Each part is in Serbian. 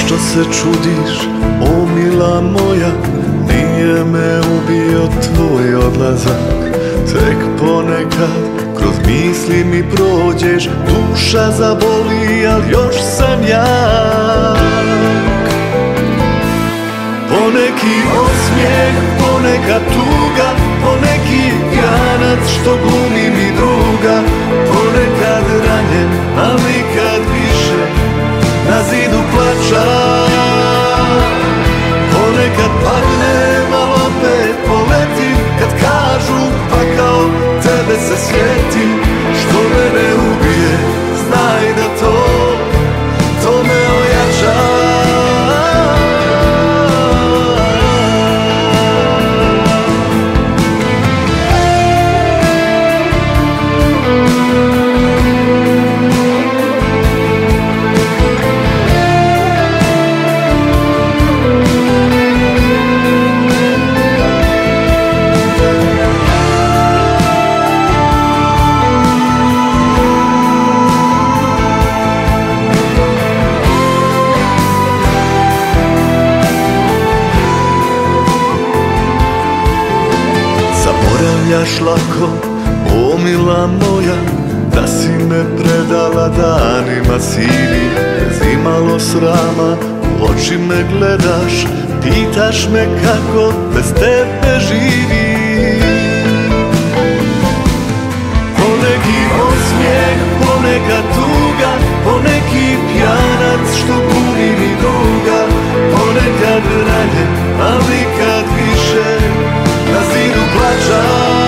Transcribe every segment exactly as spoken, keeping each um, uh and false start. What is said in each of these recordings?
Zašto se čudiš, o mila moja, nije me ubio tvoj odlazak. Tek ponekad kroz misli mi prođeš, duša zaboli, al još sam jak. Poneki osmijeh, poneka tuga, poneki pjanac što glumi mi druga. Ponekad ranjen, al nikad više na zidu plača. Ponekad padnem, al opet poletim, kad kažu pa kao tebe se sjetim. Što mene ubije, znaj da to, to me ojača. Zaboravljaš lako, o mila moja, da si me predala danima sivim. Bez imalo srama, u oči me gledaš, pitaš me kako bez tebe živim. Poneki osmijeh, poneka tuga, poneki pjanac što glumi mi druga. Ponekad ranjen, al nikad više na zidu plača.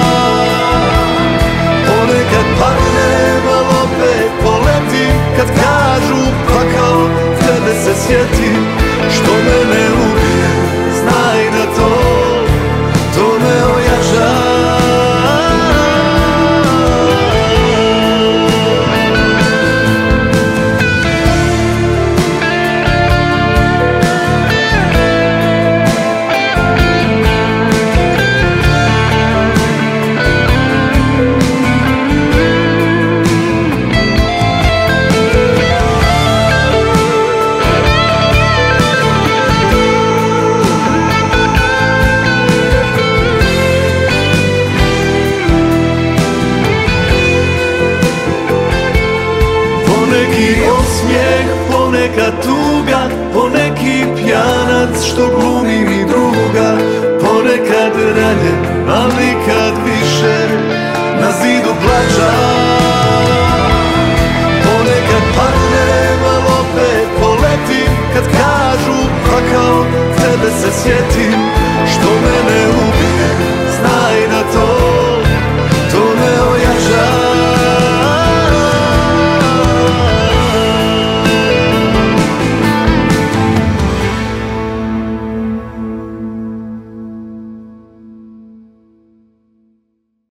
Ponekad padnem, al opet poletim, kad kažu pa kao tebe se sjetim. Što mene ubije, znaj da to, to me ojača. Poneki osmijeh, poneka tuga, poneki pjanac što glumi mi druga. Ponekad ranjen, al nikad više na zidu plača.